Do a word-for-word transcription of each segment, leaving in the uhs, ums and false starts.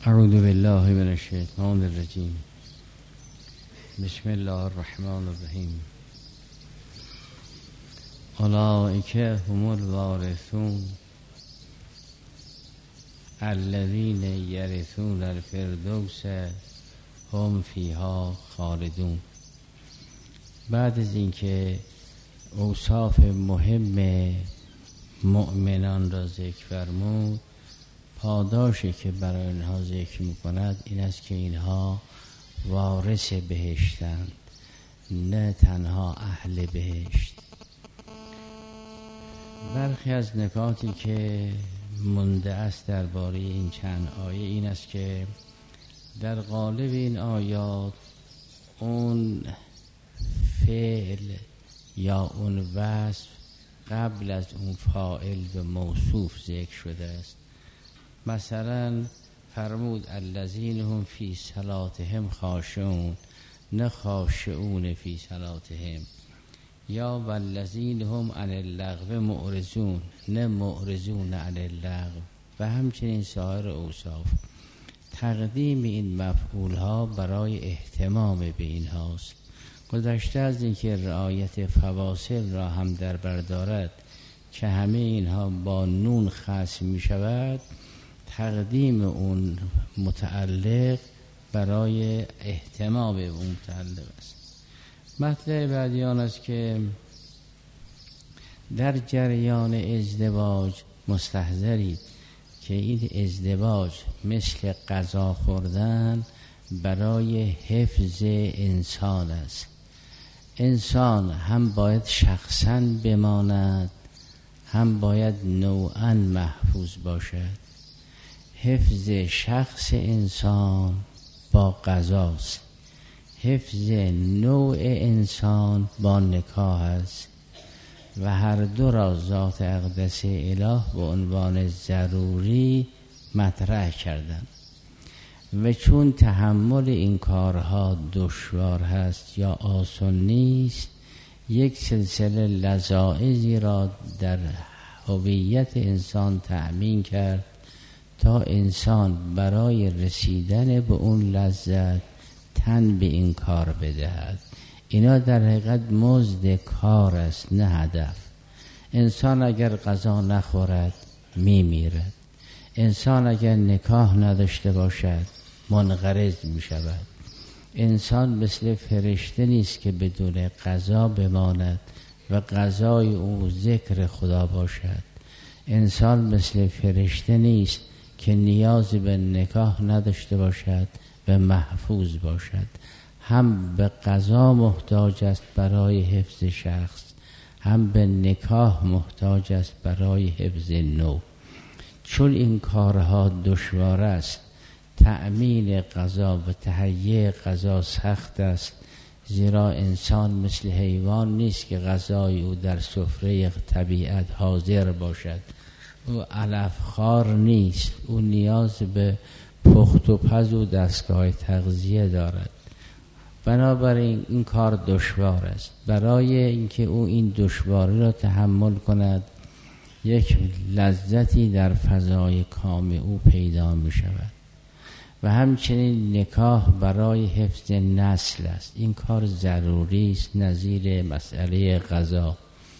اعوذ بالله من الشیطان الرجیم. بسم الله الرحمن الرحیم. اولئک هم الوارثون الذین یرثون الفردوس هم فیها خالدون. بعد از اینکه اوصاف مهم مؤمنان را ذکر فرمود، پاداشی که برای اینها ذکر می‌کند این است که اینها وارث بهشتند، نه تنها اهل بهشت. برخی از نکاتی که مونده است درباره این چند آیه این است که در قالب این آیات اون فعل یا اون وصف قبل از اون فاعل و موصوف ذکر شده است. مثلا فرمود الذین هم فی صلاتهم خاشعون، نه خاشعون فی صلاتهم، یا والذین هم عن اللغو معرضون، نه معرضون عن اللغو، و همچنین سایر اوصاف. تقدیم این مفعول ها برای اهتمام به این هاست. گذشته از اینکه رعایت فواصل را هم در بر دارد که همه اینها با نون ختم می شود، تقدیم اون متعلق برای اهتمام به اون متعلق است. مطلب بعدی آن است که در جریان ازدواج مستحضرید که این ازدواج مثل غذا خوردن برای حفظ انسان است. انسان هم باید شخصاً بماند، هم باید نوعاً محفوظ باشد. حفظ شخص انسان با غذاست، حفظ نوع انسان با نکاح است و هر دو را ذات اقدس اله به عنوان ضروری مطرح کردند. و چون تحمل این کارها دشوار هست یا آسان نیست، یک سلسله لذائذی را در هویت انسان تأمین کرد تا انسان برای رسیدن به اون لذت تن به این کار بدهد. اینا در حقیقت مزد کار است، نه هدف. انسان اگر غذا نخورد میمیرد. انسان اگر نکاح نداشته باشد منقرض می شود. انسان مثل فرشته نیست که بدون غذا بماند و غذای او ذکر خدا باشد. انسان مثل فرشته نیست که نیاز به نکاح نداشته باشد و محفوظ باشد. هم به غذا محتاج است برای حفظ شخص، هم به نکاح محتاج است برای حفظ نوع. چون این کارها دشوار است، تأمین غذا و تهیه غذا سخت است، زیرا انسان مثل حیوان نیست که غذای او در سفره طبیعت حاضر باشد. او علف خوار نیست، او نیاز به پخت و پز و دستگاه تغذیه دارد. بنابراین این کار دشوار است. برای اینکه او این دشواری را تحمل کند، یک لذتی در فضای کام او پیدا می شود. و همچنین نکاح برای حفظ نسل است. این کار ضروری است، نظیر مسئله غذا.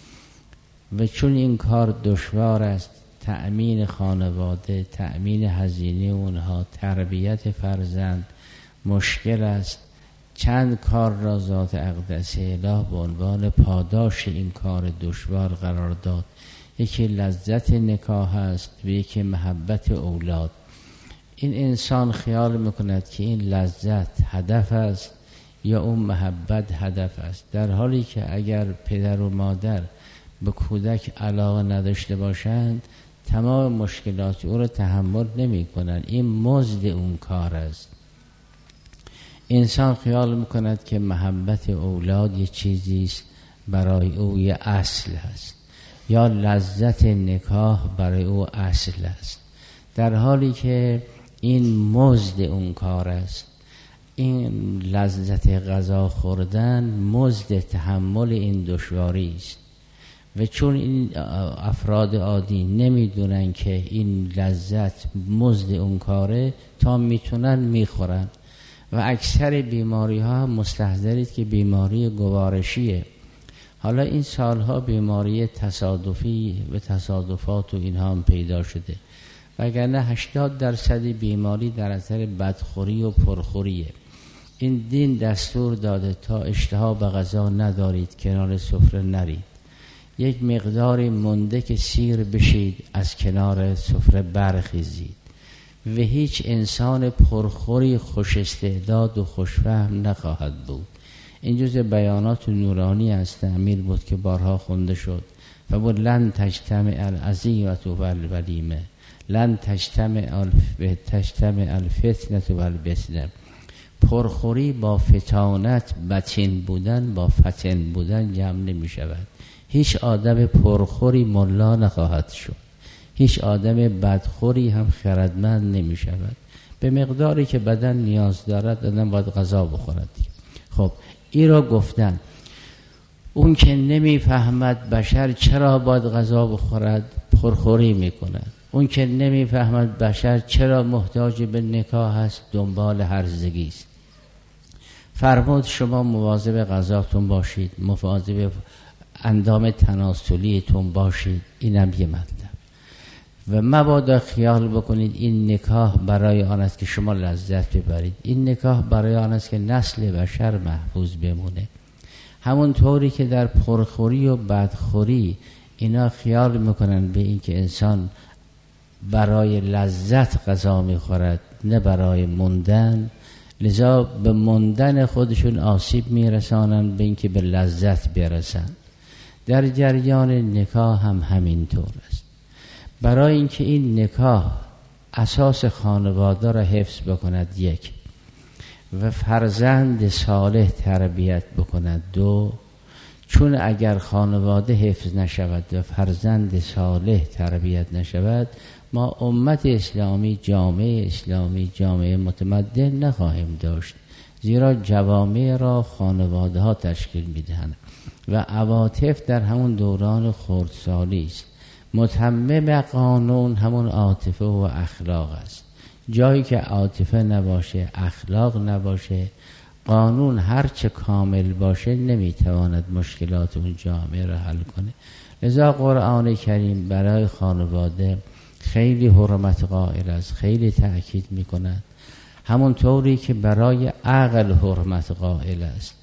و چون این دشوار دشوار است، تأمین خانواده، تأمین هزینه اونها، تربیت فرزند مشکل است. چند کار را ذات اقدس اله به عنوان پاداش این کار دشوار قرار داد. یکی لذت نکاح است و یکی محبت اولاد. این انسان خیال میکند که این لذت هدف است یا اون محبت هدف است، در حالی که اگر پدر و مادر به کودک علاقه نداشته باشند تمام مشکلات او را تحمل نمی کنند. این مزد اون کار است. انسان خیال میکند که محبت اولاد یه چیزی است برای او یه اصل است، یا لذت نکاح برای او اصل است، در حالی که این مزد اون کار است. این لذت غذا خوردن مزد تحمل این دشواری است. و چون این افراد عادی نمیدونن که این لذت مزد اون کاره، تا میتونن میخورن و اکثر بیماری ها مستحضرید که بیماری گوارشیه. حالا این سالها بیماری تصادفی و تصادفات و اینها هم پیدا شده، وگرنه هشتاد درصد بیماری در اثر بدخوری و پرخوریه. این دین دستور داده تا اشتها به غذا ندارید، کنار سفره نرید، یک مقداری مونده که سیر بشید از کنار سفره برخیزید و هیچ انسان پرخوری خوش استعداد و خوشفهم نخواهد بود. این جزء بیانات نورانی از تعمیر بود که بارها خونده شد. و بود لن تجتمع العزیمة والولیمه، لن تجتمع تجتمع الفتنة والبسنه. پرخوری با فتانت، بطین بودن با فتن بودن جمع نمی شود. هیچ آدم پرخوری ملا نخواهد شد، هیچ آدم بدخوری هم خردمند نمی شود. به مقداری که بدن نیاز دارد آدم باید غذا بخورد. خب این را گفتن. اون که نمی فهمد بشر چرا باید غذا بخورد پرخوری می کند. اون که نمی فهمد بشر چرا محتاج به نکاح است دنبال هرزگی است. فرمود شما مواظب غذاتون باشید، مواظب اندام تناسلیتون باشید. اینم یه مطلب. و مبادا خیال بکنید این نکاح برای آن است که شما لذت ببرید. این نکاح برای آن است که نسل بشر محفوظ بمونه. همون طوری که در پرخوری و بدخوری اینا خیال میکنن به این که انسان برای لذت غذا میخورد نه برای موندن، لذا به موندن خودشون آسیب میرسانند به این که به لذت برسن. در جریان نکاح هم همین طور است. برای اینکه این نکاح اساس خانواده را حفظ بکند یک، و فرزند صالح تربیت بکند دو، چون اگر خانواده حفظ نشود و فرزند صالح تربیت نشود، ما امت اسلامی، جامعه اسلامی، جامعه متمدن نخواهیم داشت. زیرا جوامع را خانواده ها تشکیل میدهند و عواطف در همون دوران خردسالی است. متمم قانون همون عاطفه و اخلاق است. جایی که عاطفه نباشه، اخلاق نباشه، قانون هرچه کامل باشه نمیتواند مشکلات اون جامعه را حل کنه. لذا قرآن کریم برای خانواده خیلی حرمت قائل است، خیلی تأکید میکند. همون طوری که برای عقل حرمت قائل است.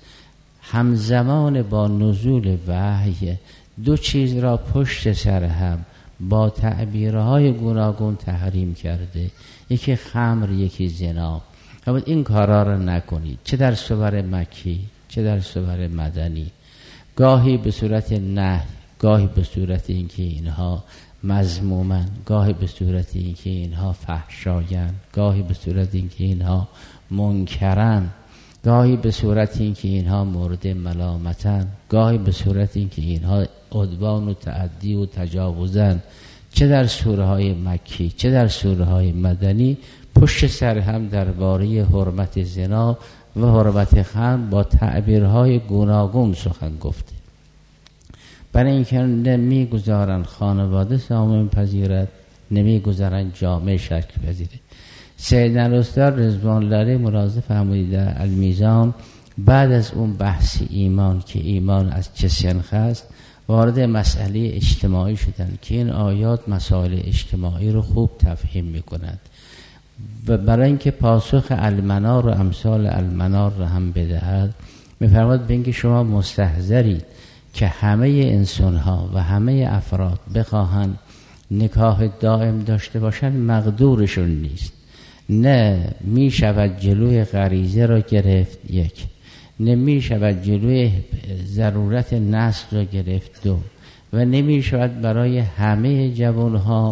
همزمان با نزول وحی دو چیز را پشت سر هم با تعبیرهای گوناگون تحریم کرده. یکی خمر، یکی زنا. اما این کارا را نکنید، چه در صور مکی چه در صور مدنی. گاهی به صورت نهی، گاهی به صورت اینکه اینها مذمومن، گاهی به صورت اینکه اینها فحشاین، گاهی به صورت اینکه اینها منکرن، گاهی به صورت اینکه اینها مورد ملامتن، گاهی به صورت اینکه اینها عدوان و تعدی و تجاوزن. چه در سوره های مکی چه در سوره های مدنی پشت سر هم درباره حرمت زنا و حرمت خمر با تعبیرهای گوناگون سخن گفته. برای اینکه نمیگذارن خانواده سامون پذیرد، نمیگذارن جامعه شکل پذیره. سید نوروزتر رضوان الله علیه ملاحظه فرمودید در المیزان بعد از اون بحث ایمان که ایمان از چه سنخ است، وارد مسئله اجتماعی شدن که این آیات مسائل اجتماعی رو خوب تفهیم میکنند. و برای اینکه پاسخ المنار و امثال المنار رو هم بدهد، میفرماد به اینکه شما مستحضرید که همه انسان ها و همه افراد بخواهند نکاح دائم داشته باشند مقدورشون نیست. نه می شود جلوی غریزه را گرفت، یک. نمی شود جلوی ضرورت نسل را گرفت، دو. و نمی شود برای همه جوانها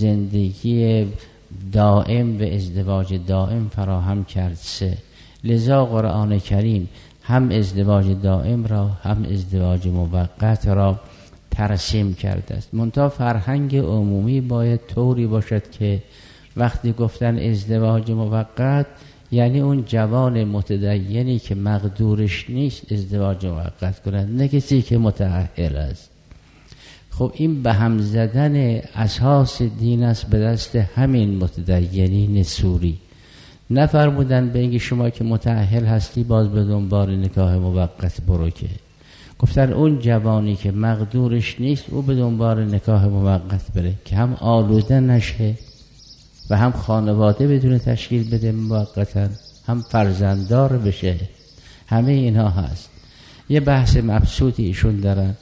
زندگی دائم و ازدواج دائم فراهم کرد، سه. لذا قرآن کریم هم ازدواج دائم را هم ازدواج موقت را ترسیم کرده است. منتها فرهنگ عمومی باید طوری باشد که وقتی گفتن ازدواج موقت یعنی اون جوان متدینی که مقدورش نیست ازدواج موقت کنند، نه کسی که متأهل است. خب این به هم زدن اساس دین است به دست همین متدینین سوری. نفرمودن به اینکه شما که متأهل هستی باز به دنبال نکاح موقت برو، که گفتن اون جوانی که مقدورش نیست او به دنبال نکاح موقت بره که هم آلوده نشه و هم خانواده بدون تشکیل بده موقتا، هم فرزنددار بشه. همه اینها هست. یه بحث مبسوطی ایشون دارن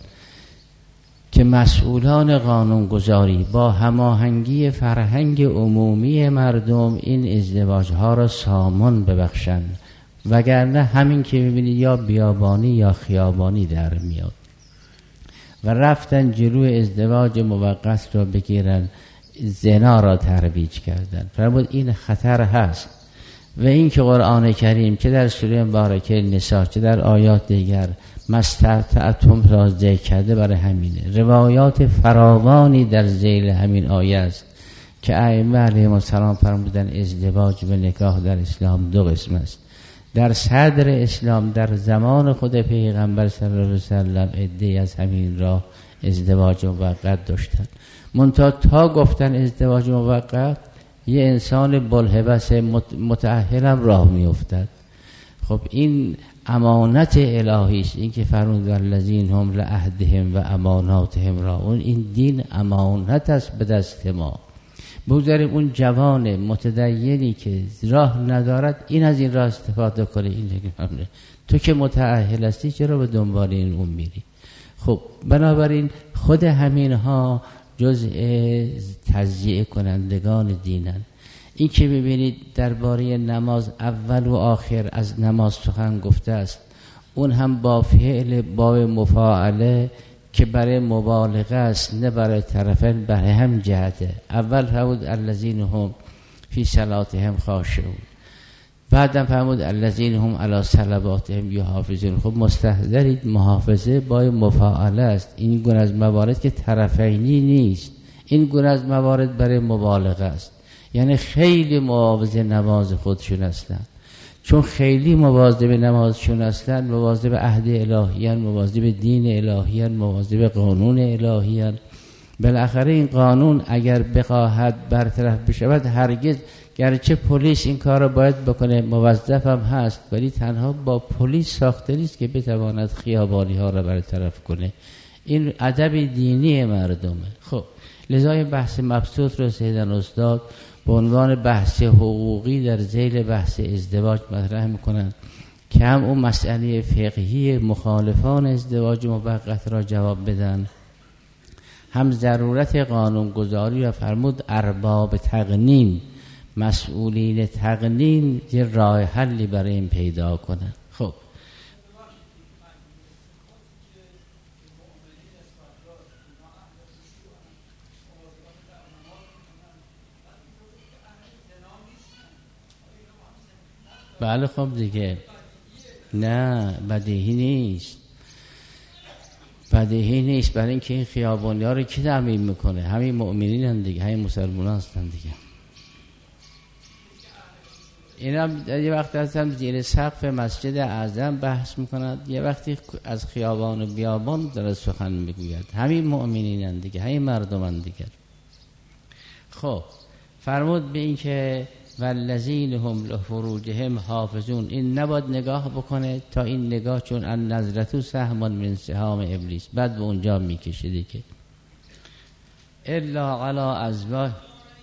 که مسئولان قانونگذاری با هماهنگی فرهنگ عمومی مردم این ازدواج ها را سامان ببخشن، وگرنه همین که میبینید یا بیابانی یا خیابانی در میاد. و رفتن جلوی ازدواج موقت را بگیرن، زنا را ترویج کردن. فرمود این خطر هست. و این که قرآن کریم که در سوره مبارکه نساء چه در آیات دیگر مستطعتم را ذکر کرده، برای همینه. روایات فراوانی در ذیل همین آیه است که ائمه علیهم السلام فرمودن ازدواج و نکاح در اسلام دو قسم است. در صدر اسلام در زمان خود پیغمبر صلی الله علیه و سلم عده‌ای از همین را ازدواج موقت داشتن. منتها تا گفتن ازدواج موقت یه انسان بلهبس متأهلم راه می افتد. خب این امانت الهی است. این که فرمود والذین هم لعهدهم و اماناتهم راعون، این دین امانت است به دست ما. بگذاریم اون جوان متدینی که راه ندارد این از این راه استفاده کنه. این همه تو که متأهل هستی چرا به دنبال این اون میری؟ خب بنابراین خود همینها جزء تضییع کنندگان دینن. این که ببینید درباره نماز اول و آخر از نماز سخن گفته است، اون هم با فعل باب مفاعله که برای مبالغه است، نه برای طرفین، برای هم جهته. اول فرمود الذین هم فی صلاتهم خاشعون، بعدم فرمود الذین هم علی صلواتهم یحافظون. خب مستحضرید محافظه با مفاعله است. این گونه از موارد که طرفینی نیست، این گونه از موارد برای مبالغه است. یعنی خیلی مواظب نماز خودشون هستند. چون خیلی مواظب نمازشون هستند، مواظب عهد الهیان، مواظب دین الهیان، مواظب قانون الهیان. بالاخره این قانون اگر بخواهد برطرف بشود، هرگز گرچه پلیس این کار را باید بکنه، موظف هم هست، ولی تنها با پلیس ساخته نیست که بتواند خیابانی ها را برطرف کنه. این ادب دینی مردمه. خب لذا این بحث مبسوط رو سیدن استاد به عنوان بحث حقوقی در ذیل بحث ازدواج مطرح میکنند که هم اون مسئله فقهی مخالفان ازدواج موقت را جواب بدن، هم ضرورت قانونگذاری و فرمود ارباب تقنین، مسئولین تقنین یه راه حلی برای این پیدا کنن. خب بله خب دیگه نه بدیهی نیست، بدیهی نیست. برای اینکه این خیابانی ها رو کی تامین میکنه؟ همین مؤمنین هم دیگه، همین مسلمان هستن دیگه. اینا یه وقت هستن زیر سقف مسجد اعظم بحث میکنند، یه وقتی از خیابان و بیابان داره سخن میگوید. همین مؤمنین هم دیگه، همین مردم هم دیگه. خب فرمود به این که والذین هم لفروجهم حافظون، این نباید نگاه بکنه تا این نگاه، چون ان نظرتو سهم من سهام ابلیس، بعد به اونجا میکشیده که الا علی ازواج.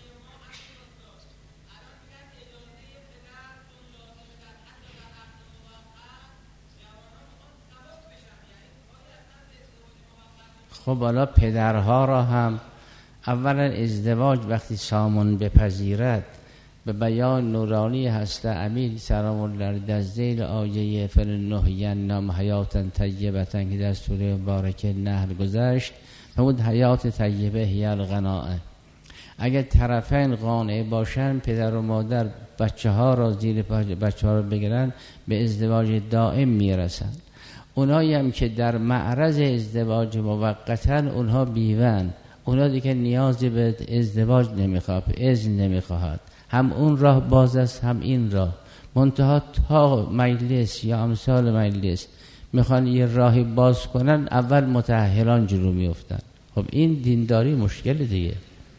خب حالا پدرها را هم اولا ازدواج وقتی سامان بپذیرد به بیان نورانی هست امین سلام الله در ذیل آیه فلنحین نام حیاتا طیبتا که در سوره مبارکه نحل گذشت، فرمود حیات طیبه هی القناعه. اگر طرفین قانع باشن، پدر و مادر بچه ها را زیر بچه ها را بگیرن، به ازدواج دائم میرسن. اونایی هم که در معرض ازدواج موقتا اونها بیون، اونا دیگه نیازی به ازدواج نمیخواد، اذن نمیخواهد. هم اون راه باز است، هم این راه. منتها تا مجلس یا امثال مجلس میخوان یه راهی باز کنن، اول متأهلان جلو میافتن. خب این دینداری مشکل دیگه.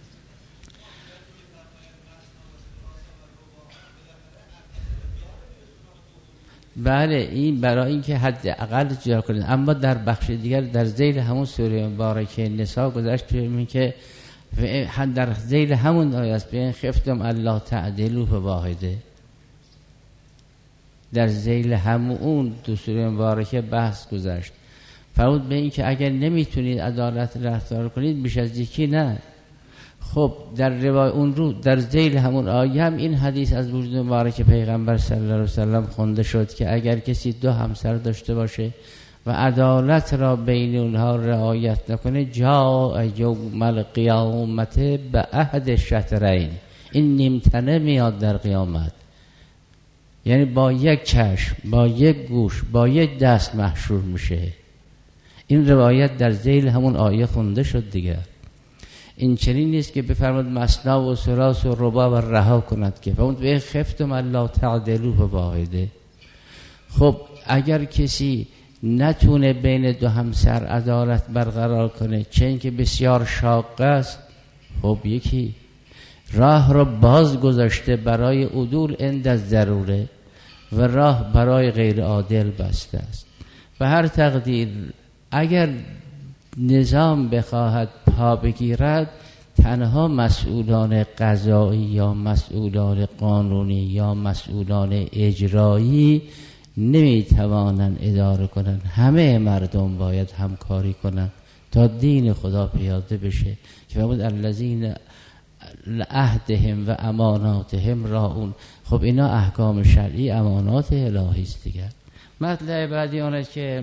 بله این برای اینکه حداقل جا کنید. اما در بخش دیگر در ذیل همون سوره مبارکه نساء گذشت میگه که در ذیل همون آیه است بین خفتم الله تعدلوا فواحده. در ذیل همون دو سوره مبارکه بحث گذشت فرمود به این که اگر نمیتونید عدالت رفتار کنید بیش از یکی نه. خب در روای اون رو در ذیل همون آیه هم این حدیث از وجود مبارک پیغمبر صلی الله علیه و سلم خوانده شد که اگر کسی دو همسر داشته باشه و عدالت را بین اونها رعایت نکنه جاء یوم القیامت به عهد شطرین. این نیمتنه میاد در قیامت، یعنی با یک چشم، با یک گوش، با یک دست محشور میشه. این روایت در ذیل همون آیه خونده شد دیگه. این چنین نیست که بفرماد مثنا و ثلاث و رباع و رها کند که فرمود به خفتم الله تعدلوا فواحده. خب اگر کسی نتونه بین دو همسر عدالت برقرار کنه چه اینکه بسیار شاق است، خب یکی راه را باز گذاشته برای عدول عند الضروره و راه برای غیر عادل بسته است. به هر تقدیر اگر نظام بخواهد پا بگیرد تنها مسئولان قضایی یا مسئولان قانونی یا مسئولان اجرایی نمیتوانند اداره کنند. همه مردم باید همکاری کنند تا دین خدا پیاده بشه که فرمود الذین عهدهم و اماناتهم راعون. خب اینا احکام شرعی امانات الهی است دیگه. مطلب بعدی آن است که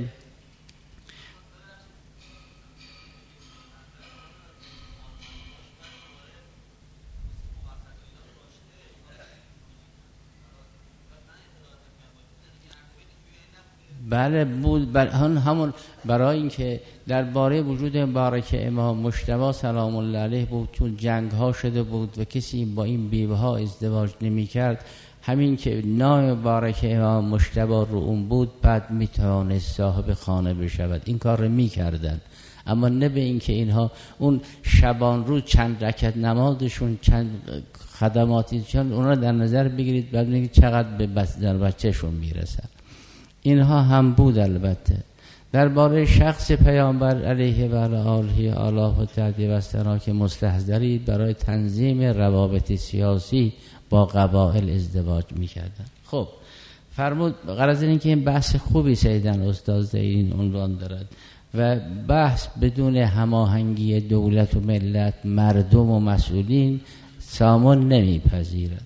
بله بود بر همون برای اینکه درباره وجود مبارک امام مجتبی سلام الله علیه بود چون جنگ ها شده بود و کسی با این بیوه ها ازدواج نمی کرد، همین که نام مبارک امام مجتبی رو اون بود بعد می توانست صاحب خانه بشود. این کار رو می کردن، اما نه به این که اینها اون شبان روز چند رکعت نمازشون چند خدماتی چون اونا در نظر بگیرید بعد ببینید چقدر به بچه‌شون میرسن. اینها هم بود. البته درباره شخص پیامبر علیه و آله آله و تعالی و سنا که مستحضری برای تنظیم روابط سیاسی با قبایل ازدواج میکردن. خب فرمود غرض این که این بحث خوبی سیدن استاد این عنوان دارد و بحث بدون هماهنگی دولت و ملت مردم و مسئولین سامان نمیپذیرد.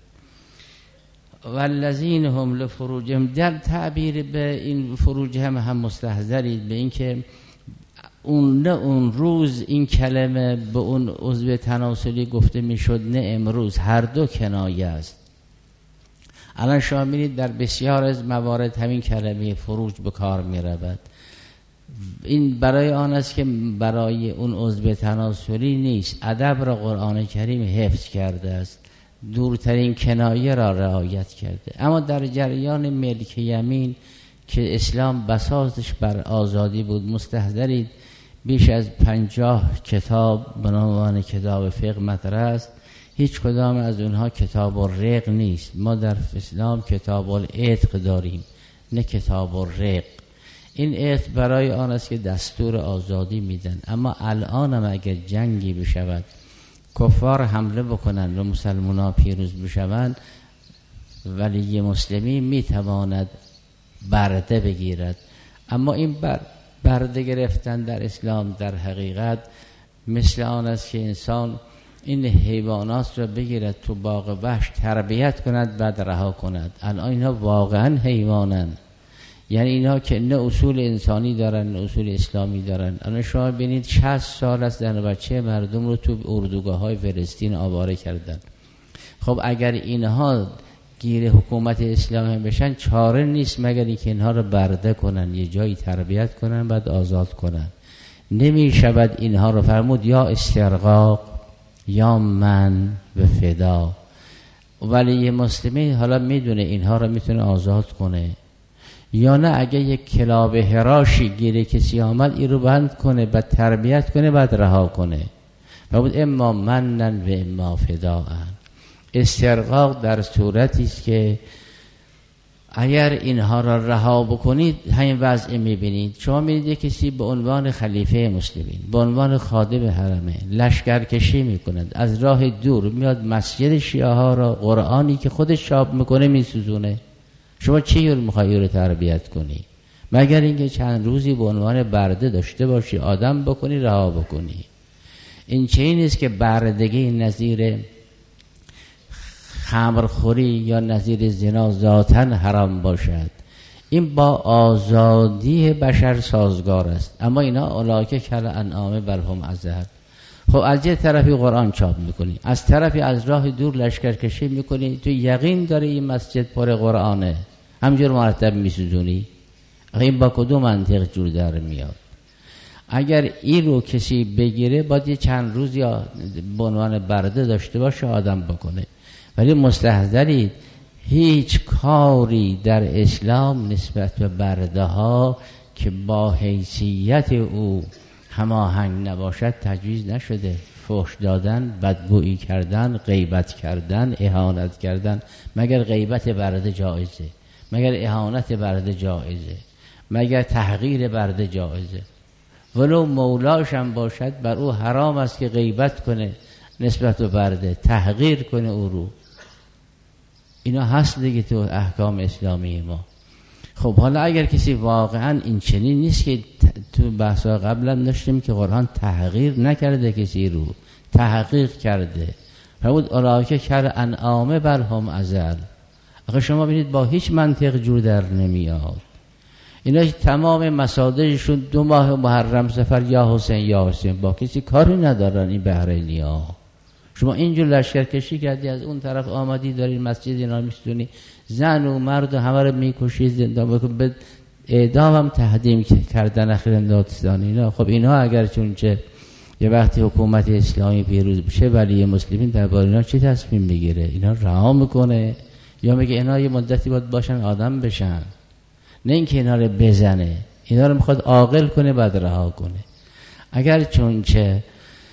والذین هم لفروجهم، در تعبیر به این فروج هم هم مستحضرید به این که اون نه اون روز این کلمه به اون عضو تناسلی گفته میشد نه امروز، هر دو کنایه است. الان شما می‌بینید در بسیار از موارد همین کلمه فروج به کار می‌رود. این برای آن است که برای اون عضو تناسلی نیست، ادب را قرآن کریم حفظ کرده است، دورترین کنایه را رعایت کرده. اما در جریان ملک یمین که اسلام بساطش بر آزادی بود، مستحضرید بیش از پنجاه کتاب به عنوان کتاب فقه مطرح است. هیچ کدام از اونها کتاب الرق نیست. ما در اسلام کتاب العتق داریم نه کتاب الرق. این عتق برای آن است که دستور آزادی میدن. اما الان هم اگر جنگی بشود کفار حمله بکنند و مسلمان ها پیروز بشوند، ولی مسلمی میتواند برده بگیرد. اما این بر برده گرفتن در اسلام در حقیقت مثل آن است که انسان این حیوانات را بگیرد تو باغ وحش تربیت کند بعد رها کند. الان اینها واقعا حیوانند، یعنی اینها که نه اصول انسانی دارن نه اصول اسلامی دارن. الان شما ببینید شصت سال است زن و بچه مردم رو تو اردوگاه های فلسطین آواره کردن. خب اگر اینها گیر حکومت اسلامی بشن چاره نیست مگر اینکه اینها رو برده کنن، یه جایی تربیت کنن بعد آزاد کنن. نمی شود اینها رو فرمود یا استرقاق یا من و فدا. ولی یه مسلمی حالا میدونه اینها رو میتونه آزاد کنه یا نه اگه یک کلاب هراشی گیره کسی آمد این رو بند کنه بعد تربیت کنه بعد رها کنه. و بود اما منن و اما فداءن. استرقاق در صورتی است که اگر اینها را رها بکنید همین وضع میبینید. شما میدید کسی به عنوان خلیفه مسلمین، به عنوان خادم حرمه لشکرکشی میکند، از راه دور میاد مسجد شیعه ها را قرآنی که خودش چاپ میکنه میسوزونه. شما چی رو میخوایی رو تربیت کنی؟ مگر اینکه چند روزی به عنوان برده داشته باشی، آدم بکنی، رها بکنی. این چه این است که بردگی نظیر خمرخوری یا نظیر زنا ذاتاً حرام باشد. این با آزادی بشر سازگار است. اما اینا اولئک کالانعام بل هم اضل. خب از یه طرفی قرآن چاپ میکنی، از طرفی از راه دور لشکرکشی میکنی، تو یقین داری این مسجد پر قرآنه، همجور مرتب میسوزونی. این با کدوم منطق جور در میاد؟ اگر این رو کسی بگیره باید یه چند روز یا به عنوان برده داشته باشه آدم بکنه. ولی مستحضرید هیچ کاری در اسلام نسبت به برده ها که با حیثیت او هماهنگ نباشد تجویز نشده. فحش دادن، بدگویی کردن، غیبت کردن، اهانت کردن. مگر غیبت برده جایزه؟ مگر اهانت برده جایزه؟ مگر تحقیر برده جایزه؟ ولو مولاش هم باشد بر او حرام است که غیبت کنه نسبت به برده، تحقیر کنه او رو. اینا هست دیگه تو احکام اسلامی ما. خب حالا اگر کسی واقعا این چنین نیست که تو بحثا قبلا داشتیم که قرآن تحقیر نکرده، کسی رو تحقیق کرده. فرمود اولئک کالانعام بل هم اضل. آخه شما ببینید با هیچ منطق جور در نمیاد. اینا تمام مصادرشون دو ماه محرم سفر یا حسین یا حسین، با کسی کاری ندارن این بحرینی ها. شما اینجور لشکرکشی کردی، از اون طرف آمدی داری مسجد اینا میستونی، زن و مرد و همه رو میکشی، زندان بکن، به اعدام هم تهدیم کردن اخیر دادستان اینا. خب اینا اگر چونچه یه وقتی حکومت اسلامی پیروز بشه ولی مسلمین درباره اینا چی تصمیم بگیره؟ اینا رها میکنه یا میگه اینا یه مدتی باید باشن آدم بشن؟ نه اینکه اینا رو بزنه، اینا رو میخواد عاقل کنه بعد رها کنه. اگر چونچه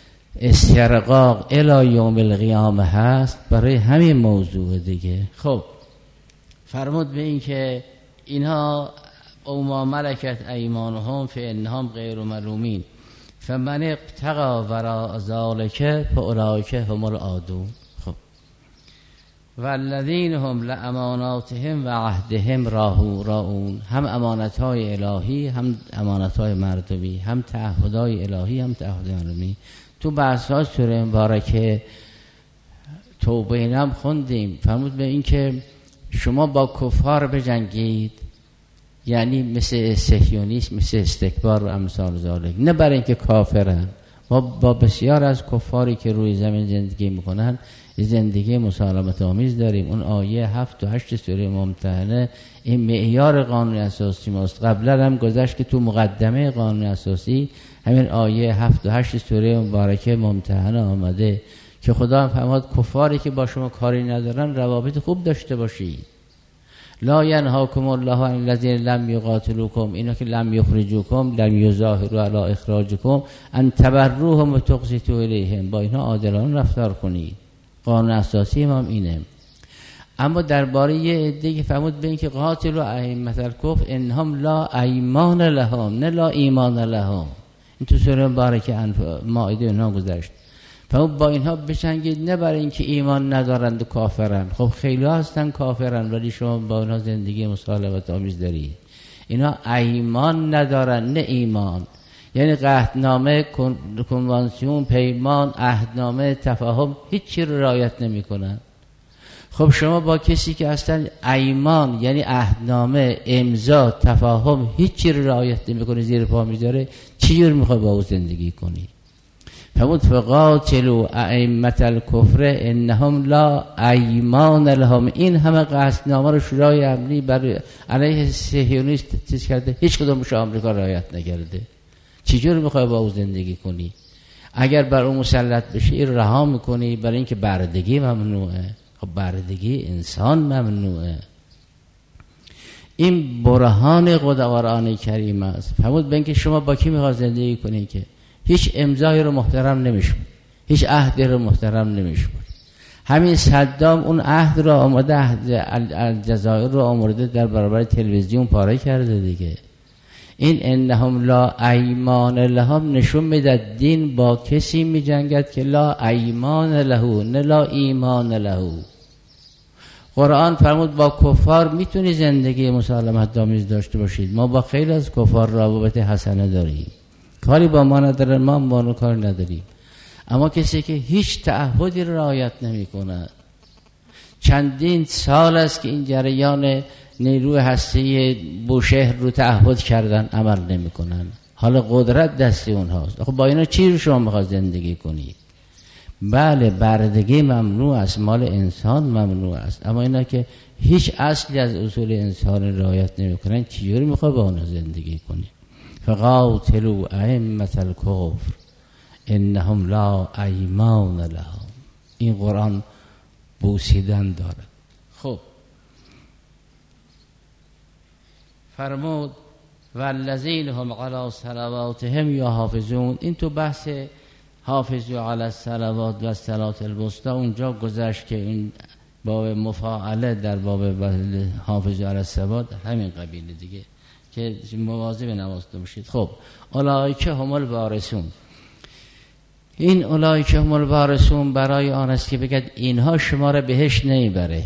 استرقاق الی یوم القیامه هست برای همین موضوع دیگه. خب فرمود به این که اینها او ما ملکت ایمانهم فانهم غیر ملومین فمن ابتغى وراء ذلک فاولئک هم العادون. خب والذین هم لاماناتهم و عهدهم راعون. هم امانت‌های الهی، هم امانت‌های مردمی، هم تعهدهای الهی، هم تعهدهای مردمی. تو بحث‌ها سوره مبارکه توبه اینم خوندیم. فرمود به این که شما با کفار بجنگید، یعنی مثل صهیونیسم، مثل استکبار و امثال ذالک، نه برای اینکه کافرن. ما با بسیار از کفاری که روی زمین زندگی میکنن زندگی مسالمت آمیز داریم. اون آیه هفت و هشت سوره ممتحنه این معیار قانون اساسی ماست. قبلا هم گذشت که تو مقدمه قانون اساسی همین آیه هفت و هشت سوره مبارکه ممتحنه آمده که خدا فرمود کفاری که با شما کاری ندارن روابط خوب داشته باشید. لا ینهاکم الله عن الذین لم یقاتلوکم، اینا که لم یخرجوکم لم یظاهروا علی اخراجکم ان تبروهم و تقسطوا الیهم. با اینها عادلانه رفتار کنید. قانون اساسی ما هم اینه. اما درباره یه عده که فرمود به این که قاتلوا ائمة الکفر انهم لا ایمان لهم نه لا ایمان لهم. این تو سوره مبارکه مائده اونها گذشت. فرمود با اینها بجنگید، نه برای اینکه ایمان ندارند و کافرن. خب خیلی هستن کافرن ولی شما با اینها زندگی مصالحت آمیز دارید. اینا ایمان ندارن نه ایمان، یعنی قطعنامه، کنوانسیون، پیمان، عهدنامه، تفاهم هیچی رو رعایت نمی کنن. خب شما با کسی که اصلا ایمان یعنی عهدنامه، امضا، تفاهم هیچی رو رعایت نمی کنه، زیر پا میذاره، چی جور میخوای با او زندگی کنی؟ فرمود فقاتلوا ائمة الکفر انهم لا ایمان لهم. این همه قصدنامه رو شورای امنی برای علیه صهیونیست چیز کرده، هیچ کدومش آمریکا رعایت نکرده. چجور میخوای با او زندگی کنی؟ اگر بر اون مسلط بشی رها میکنی برای اینکه بردگی ممنوعه. خب بردگی انسان ممنوعه. این برهان قرآن کریم است. فرمود به اینکه شما با کی میخواد زندگی کنی که هیچ امضای رو محترم نمیشون، هیچ عهدی رو محترم نمیشون. همین صدام اون عهد رو آمده، عهد الجزایر رو آمده در برابر تلویزیون پاره کرده دیگه. این انهم لا ایمان لهم نشون میده دین با کسی میجنگد که لا ایمان له، نه لا ایمان له. قرآن فرمود با کفار میتونی زندگی مسالمت آمیز داشته باشید. ما با خیلی از کفار روابط حسنه داریم، کاری با ما نداره، ما با اون کار نداریم. اما کسی که هیچ تعهدی رو رعایت نمی کند، چندین سال است که این جریان نیروی هستی بوشهر رو تعهد کردن، عمل نمی کنن. حالا قدرت دستی اونهاست. خب با اینا چی رو شما میخواد زندگی کنید؟ بله بردگی ممنوع است، مال انسان ممنوع است، اما اینا که هیچ اصلی از اصول انسان رعایت نمی کنن، چجوری میخواد با اونها زندگی کنید؟ فقاتلوا ائمة الکفر انهم لا ایمان لهم. این قرآن بوسیدن دارد. خب فرمود والذین هم علی صلواتهم یحافظون. این تو بحث حافظوا علی الصلوات و الصلاة الوسطی اونجا گذشت که این باب مفاعله در باب حافظوا علی الصلوات همین قبیله دیگه که مواظب نماز باشید. خب اولئک هم الوارثون. این اولئک هم الوارثون برای آن است که بگد اینها شما را بهشت نمیبره.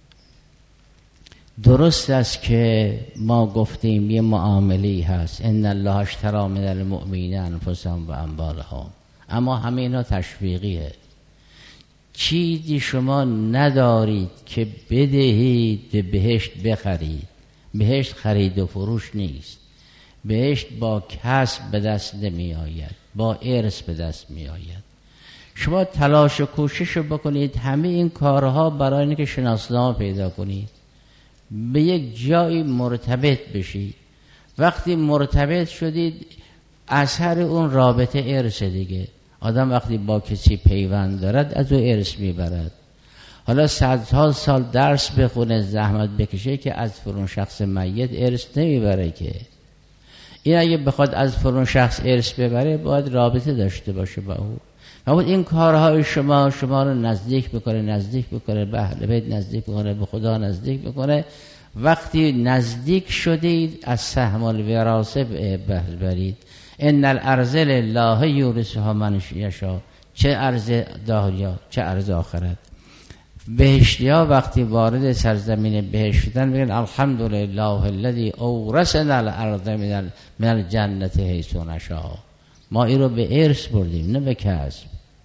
درست است که ما گفتیم یه معاملی هست، ان الله اشتری من المؤمنین انفسهم و اموالهم، اما همه اینا تشویقیه. چیزی شما ندارید که بدهید به بهشت بخرید. بهشت خرید و فروش نیست. بهشت با کسب به دست نمی آید، با ارث به دست می آید. شما تلاش و کوشش رو بکنید همه این کارها برای اینکه شناسنامه پیدا کنید، به یک جایی مرتبط بشید. وقتی مرتبط شدید اثر اون رابطه ارث دیگه. آدم وقتی با کسی پیوند دارد از او ارث میبرد. حالا صدها سال درس بخونه، زحمت بکشه که از فرون شخص میت ارث نمیبره که. این اگه بخواد از فرون شخص ارث ببره باید رابطه داشته باشه با او. اما این کارهای شما شما رو نزدیک بکنه، نزدیک بکنه به اهل بیت، نزدیک بکنه به خدا، نزدیک بکنه. وقتی نزدیک شدید از سهم الوراثه بهر برید. ان الارض لله یورثها من یشاء. چه ارض دنیا چه ارض آخرت. بهشتی‌ها وقتی وارد سرزمین بهشت شدن میگن الحمدلله الذی اورثنا الارض من من الجنه حیث نشاء. ما این رو به ارث بردیم نه به کسب.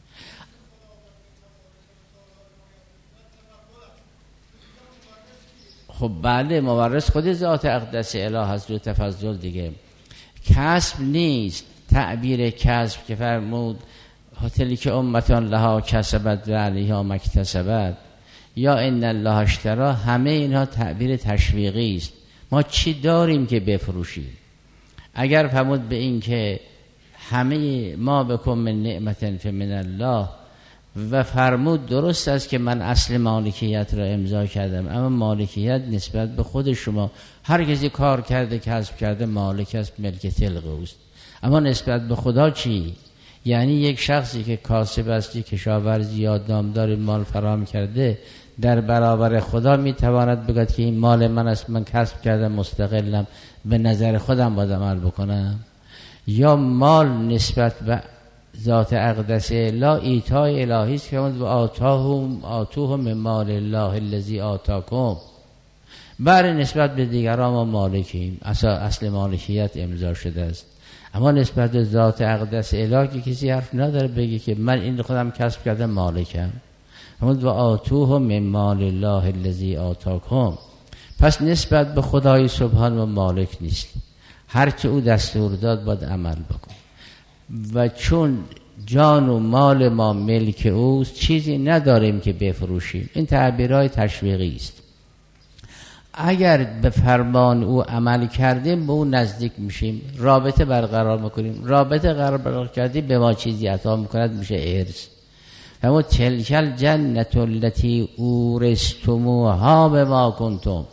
خب بله مورث خود ذات اقدس اله هست رو تفضل دیگه. کسب نیست. تعبیر کسب که فرمود هتلی که امتان لها کسبت و علیها مکتسبت یا ان الله اشتری، همه اینها تعبیر تشویقی است. ما چی داریم که بفروشیم؟ اگر فرمود به این که همه ما بکن من نعمت فمن الله و فرمود درست است که من اصل مالکیت را امضا کردم، اما مالکیت نسبت به خود شما. هر کسی کار کرده کسب کرده مالک است، ملک تلق اوست. اما نسبت به خدا چی؟ یعنی یک شخصی که کاسب است، کشاورزی یا دامدار مال فراهم کرده، در برابر خدا میتواند بگوید که این مال من است، من کسب کردم، مستقلم، به نظر خودم باید عمل بکنم؟ یا مال نسبت به ذات اقدس اله ایتای الهی است که و آتاهم آتوهم من مال الله الذی آتاکم. برای نسبت به دیگران ما مالکیم، اصل, اصل مالکیت امضا شده است. اما نسبت به ذات اقدس اله که کسی حرف نداره بگه که من این خودم کسب کردم مالکم. و آتوهم من مال الله الذی آتاکم. پس نسبت به خدای سبحان و مالک نیست. هر چه او دستور داد باید عمل بکن. و چون جان و مال ما ملک اوست چیزی نداریم که بفروشیم. این تعبیرهای تشویقی است. اگر به فرمان او عمل کردیم به او نزدیک میشیم، رابطه برقرار میکنیم. رابطه برقرار کردیم به ما چیزی عطا میکند، میشه ارث. اما تلک الجنة التي اورثتموها بما کنتم.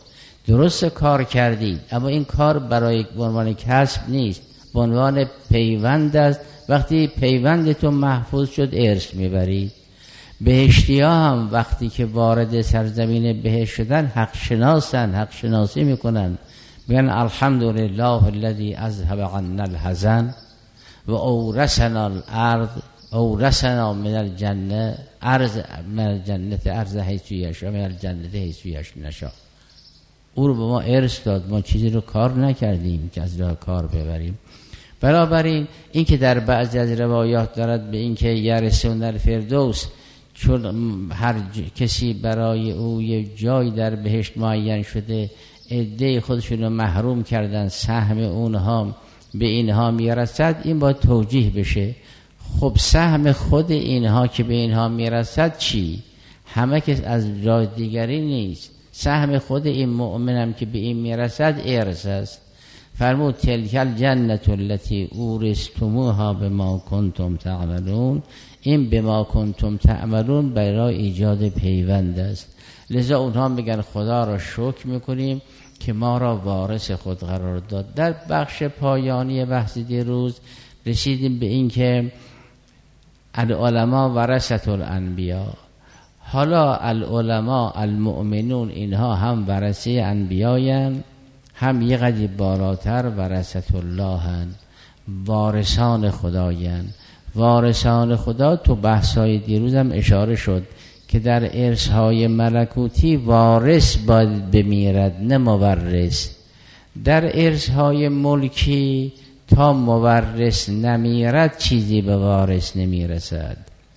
درست کار کردید، اما این کار برای به عنوان کسب نیست، به عنوان پیوند است. وقتی پیوندتون محفوظ شد ارث میبرید. بهشتی ها هم وقتی که وارد سرزمین بهشت شدن حق شناسن، حق شناسی میکنن، میگن الحمدلله الذی اذهب عنا الحزن و اورثنا الارض اورثنا من الجنه ارض من الجنه ارض حیث یشاء من الجنه حیث یشاء. او رو به ما ارث داد، ما چیزی رو کار نکردیم که از راه کار ببریم. بنابراین این که در بعضی از روایات دارد به این که یرثون الفردوس، چون هر کسی برای او یک جای در بهشت معین شده، عده خودشون رو محروم کردن، سهم اونها به اینها میرسد، این باید توجیه بشه. خب سهم خود اینها که به اینها میرسد چی؟ همه که از جای دیگری نیست، سهم خود این مؤمنم که به این میرسد ارث است. فرمود تلک الجنة التي اورثتموها بما کنتم تعملون. این بما کنتم تعملون برای ایجاد پیوند است. لذا اونها میگن خدا را شکر میکنیم که ما را وارث خود قرار داد. در بخش پایانی بحث دیروز رسیدیم به این که العلماء ورثة الانبیاء. حالا العلماء المؤمنون اینها هم ورثه انبیایند، هم یه قدری بالاتر ورثة الله هن، وارثان خدایند. وارثان خدا تو بحث‌های دیروز هم اشاره شد که در ارث‌های ملکوتی وارث باید بمیرد نه مورث. در ارث‌های ملکی تا مورث نمیرد چیزی به وارث نمیرسد.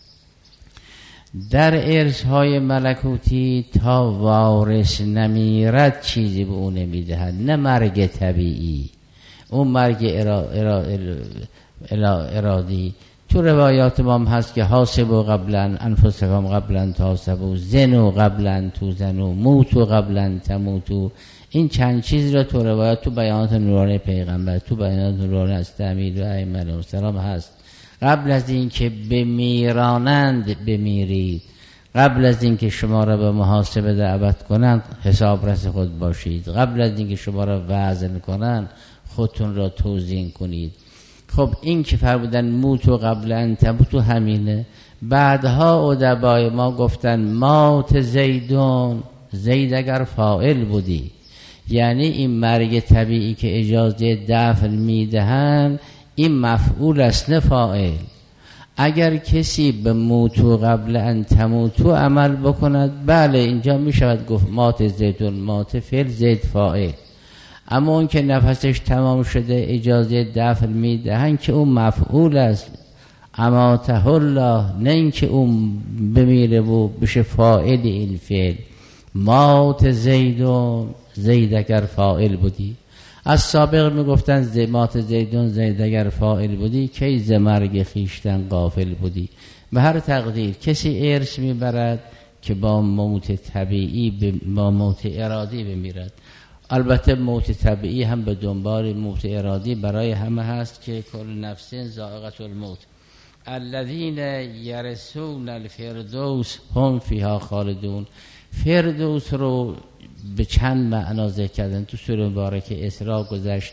در ارث‌های ملکوتی تا وارث نمیرد چیزی به اون نمیدهد، نه مرگ طبیعی، اون مرگ ارا ارا ارا ارادی. تو روایات ما هم هست که حاسبوا قبلا انفسکم قبلا تحاسبوا، زنوا قبلا توزنوا، موتوا قبلا تموتوا. این چند چیز را تو روایات، تو بیانات نورانی پیغمبر، تو بیانات نورانی از تعمید و ائمه علیهم السلام هست. قبل از این که بمیرانند بمیرید، قبل از این که شما را به محاسبه دعوت کنند حسابرس خود باشید، قبل از این که شما را وزن کنند خودتون را توزین کنید. خب این که فرمودن موتو قبل ان تموتو همینه. بعدها ادبای ما گفتن مات زیدون، زید اگر فاعل بودی، یعنی این مرگ طبیعی که اجازه دفن میدهن این مفعول است نه فاعل. اگر کسی به موتو قبل ان تموتو عمل بکند، بله اینجا می شود گفت مات زیدون، مات فعل، زید فاعل. اما اون که نفسش تمام شده اجازه دفن میدهن که اون مفعول است، اماته الله، نه این که اون بمیره و بشه فاعل این فعل. مات زیدون، زید اگر فاعل بودی. از سابق میگفتن زمات زیدون، زید اگر فاعل بودی کی ز مرگ خیشتن غافل بودی. به هر تقدیر کسی ارث میبرد که با موت طبیعی با موت ارادی بمیرد. البته موت طبیعی هم به دنبال موت ارادی برای همه هست که کل نفس ذائقة الموت. الذین یرثون الفردوس هم فیها خالدون. فردوس رو به چند معنا ذکر کردن تو سوره مبارکه اسراء گذشت.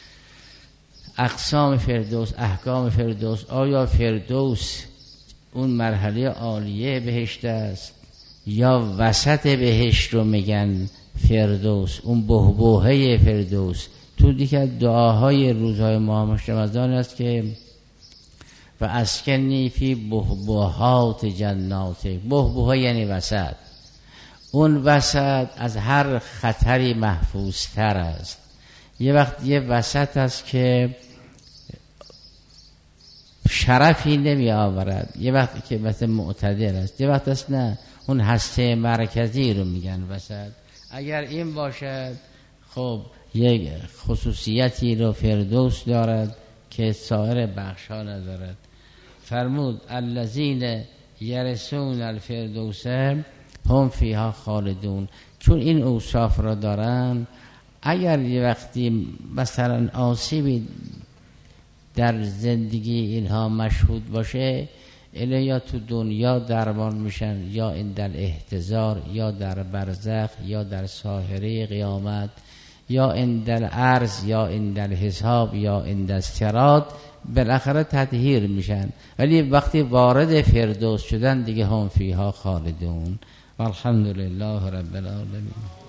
اقسام فردوس، احکام فردوس. آیا فردوس اون مرحله عالیه بهشت است یا وسط بهشت رو میگن فردوس، اون بحبوحه فردوس؟ تو دیگه دعاهای روزهای ماه رمضان است که و اسکنی فی بحبوحات جنات. بحبوحه یعنی وسط. اون وسط از هر خطری محفوظ تر است. یه وقت یه وسط است که شرفی نمی آورد، یه وقت که مثل معتدل است، یه وقت است نه، اون هسته مرکزی رو میگن وسط. اگر این باشد خب یک خصوصیتی رو فردوس دارد که سایر بخش ها ندارد. فرمود الذین یرثون الفردوس هم فیها خالدون. چون این اوصاف را دارن، اگر یه وقتی مثلا آسیبی در زندگی اینها مشهود باشه، اله یا تو دنیا درمان میشن، یا این در احتضار، یا در برزخ، یا در ساحره قیامت، یا این در عرض، یا این در حساب، یا این در صراط، بالاخره تطهیر میشن. ولی وقتی وارد فردوس شدن دیگه هم فیها خالدون. والحمد لله رب العالمین.